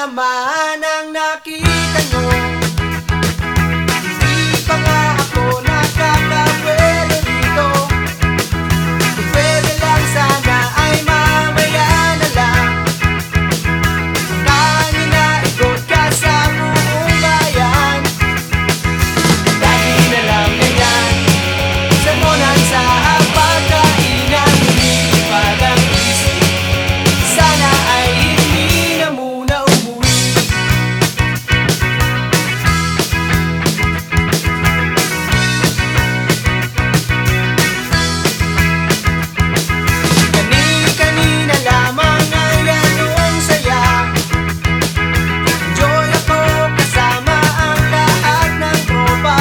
naman ang nakita nyo? Hindi pa nga ako nakakapwede dito. Kung pwede lang sana ay mamaya na lang. Sakahin na ikot ka sa buong bayan. Lagi na lang ganyan, sermonan sa pagkainan. Lumilipad ang isip, sana ay hindi na muna umuwi. Kani-kanina lamang ay ganong saya. Enjoy ako kasama ang lahat ng tropa.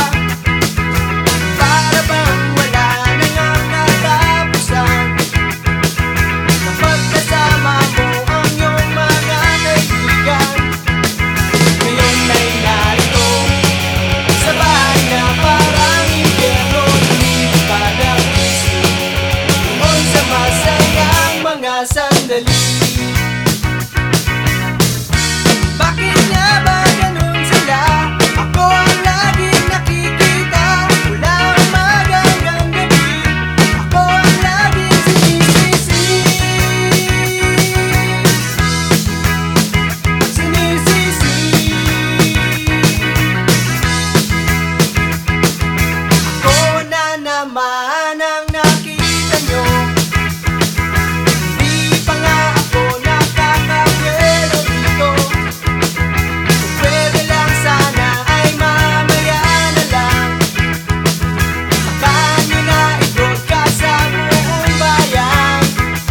Para bang wala nang ang katapusan kapag kasama mo ang iyong mga kaibigan. Ngayon ay narito sa bahay na parang impyerno. Lumilipad ang isip tungkol sa masayang mga sandali. Bakit nga ba ganun sila? Ako ang laging nakikita mula umaga hanggang gabi. Ako ang laging sinisisi. Ako na naman ang nakita nyo. Di pa nga ako nakakapwede dito. Kung pwede lang sana ay mamaya na lang. Sakahan nyo na ikot ka sa buong bayan.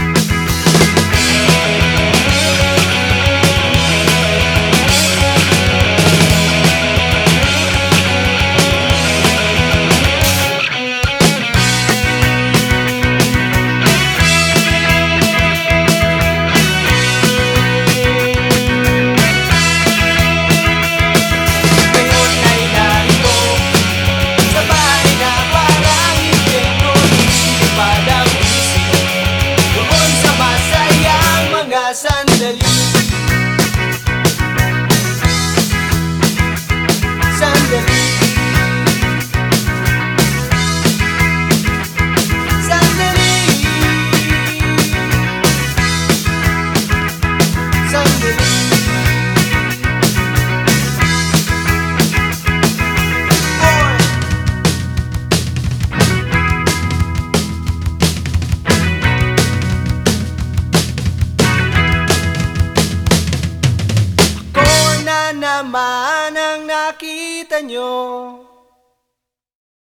Ngayon ay narito sa bahay na parang impyerno. Lumilipad ang isip doon sa masayang mga sandali. Sandali. Sandali. Sandali. Ako na naman ang nakita nyo.